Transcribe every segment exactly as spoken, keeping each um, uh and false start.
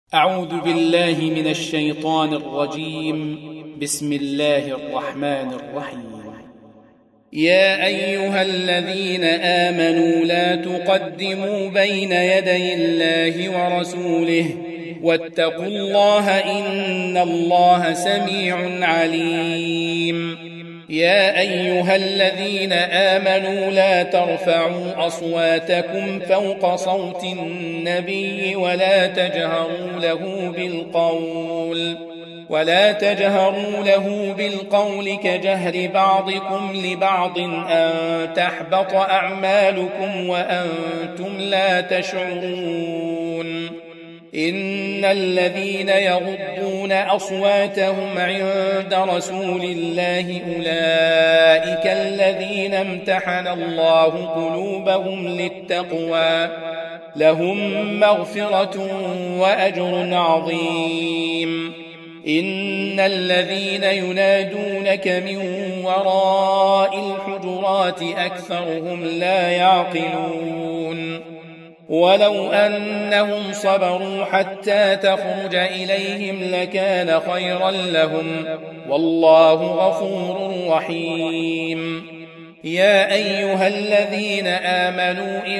أعوذ بالله من الشيطان الرجيم. بسم الله الرحمن الرحيم. يا أيها الذين آمنوا لا تقدموا بين يدي الله ورسوله واتقوا الله إن الله سميع عليم. يا أيها الذين آمنوا لا ترفعوا أصواتكم فوق صوت النبي ولا تجهروا له بالقول ولا تجهروا له بالقول كجهر بعضكم لبعض أن تحبط أعمالكم وأنتم لا تشعرون. إن الذين يغضون أصواتهم عند رسول الله أولئك الذين امتحن الله قلوبهم للتقوى لهم مغفرة وأجر عظيم. إن الذين ينادونك من وراء الحجرات أكثرهم لا يعقلون. ولو أنهم صبروا حتى تخرج إليهم لكان خيرا لهم والله غفور رحيم. يا أيها الذين آمنوا إن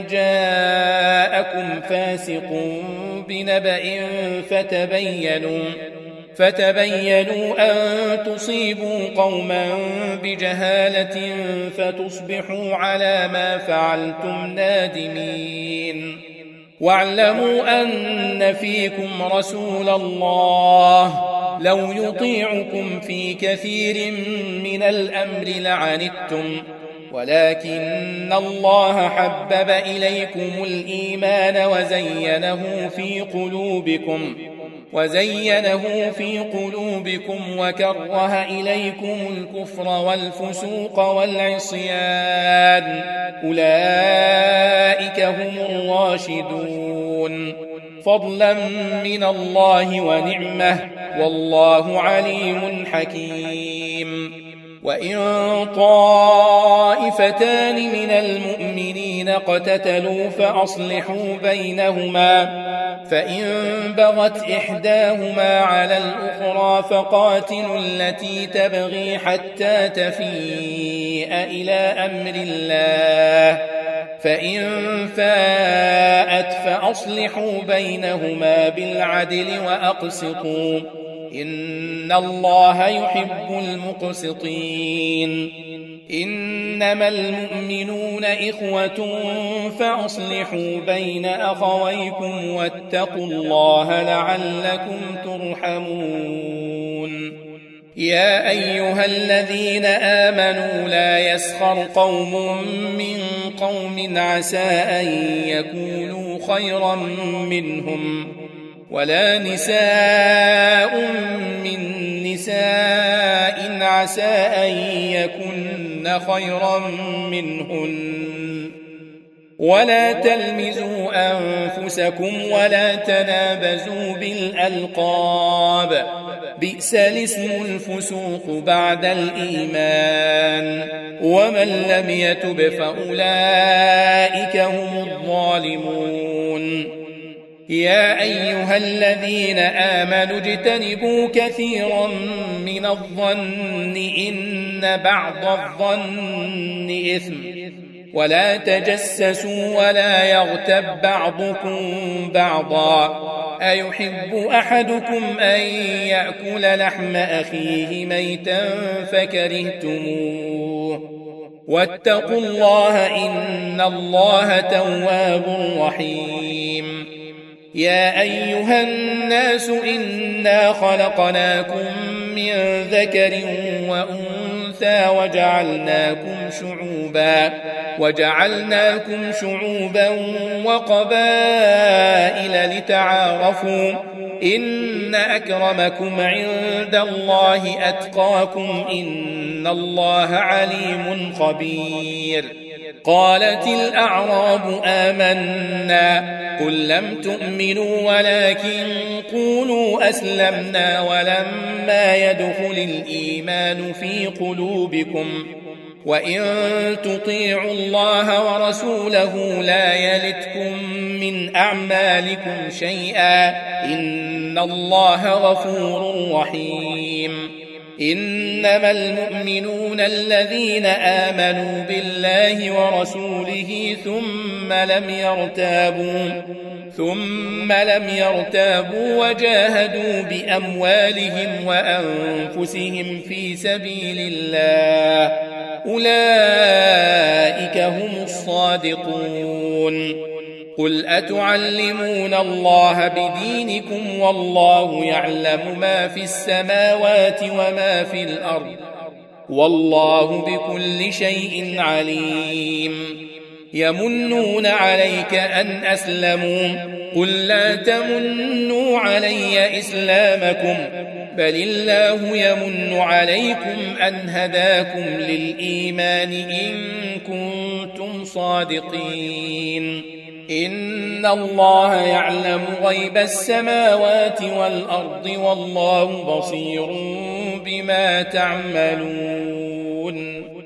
جاءكم فاسق بنبأ فتبينوا فتبينوا أن تصيبوا قوما بجهالة فتصبحوا على ما فعلتم نادمين. واعلموا أن فيكم رسول الله لو يطيعكم في كثير من الأمر لعنتم ولكن الله حبب إليكم الإيمان وزينه في قلوبكم وزينه في قلوبكم وكره إليكم الكفر والفسوق والعصيان أولئك هم الراشدون فضلا من الله ونعمه والله عليم حكيم. وإن طائفتان من المؤمنين اقتتلوا فأصلحوا بينهما فإن بغت إحداهما على الأخرى فقاتلوا التي تبغي حتى تفيء إلى أمر الله فإن فاءت فأصلحوا بينهما بالعدل وأقسطوا إن الله يحب المقسطين. إنما المؤمنون إخوة فأصلحوا بين أخويكم واتقوا الله لعلكم ترحمون. يا أيها الذين آمنوا لا يسخر قوم من قوم عسى أن يكونوا خيرا منهم ولا نساء من نساء عسى أن يكن خيرا منهن ولا تلمزوا أنفسكم ولا تنابزوا بالألقاب بئس الاسم الفسوق بعد الإيمان ومن لم يتب فأولئك هم الظالمون. يا أيها الذين آمنوا اجتنبوا كثيرا من الظن إن بعض الظن إثم ولا تجسسوا ولا يغتب بعضكم بعضا أيحب أحدكم أن يأكل لحم أخيه ميتا فكرهتموه واتقوا الله إن الله تواب رحيم. يا أيها الناس إنا خلقناكم من ذكر وأنثى وجعلناكم شعوبا وجعلناكم شعوبا وقبائل لتعارفوا إن أكرمكم عند الله أتقاكم إن الله عليم خبير. قالت الأعراب آمنا قل لم تؤمنوا ولكن قولوا أسلمنا ولما يدخل الإيمان في قلوبكم وإن تطيعوا الله ورسوله لا يلتكم من أعمالكم شيئا إن الله غفور رحيم إنما المؤمنون الذين آمنوا بالله ورسوله ثم لم يرتابوا ثم لم يرتابوا وجاهدوا بأموالهم وأنفسهم في سبيل الله أولئك هم الصادقون قل أتعلمون الله بدينكم والله يعلم ما في السماوات وما في الأرض والله بكل شيء عليم يمنون عليك أن أسلموا قل لا تمنوا علي إسلامكم بل الله يمن عليكم أن هداكم للإيمان إن كنتم صادقين إن الله يعلم غيب السماوات والأرض والله بصير بما تعملون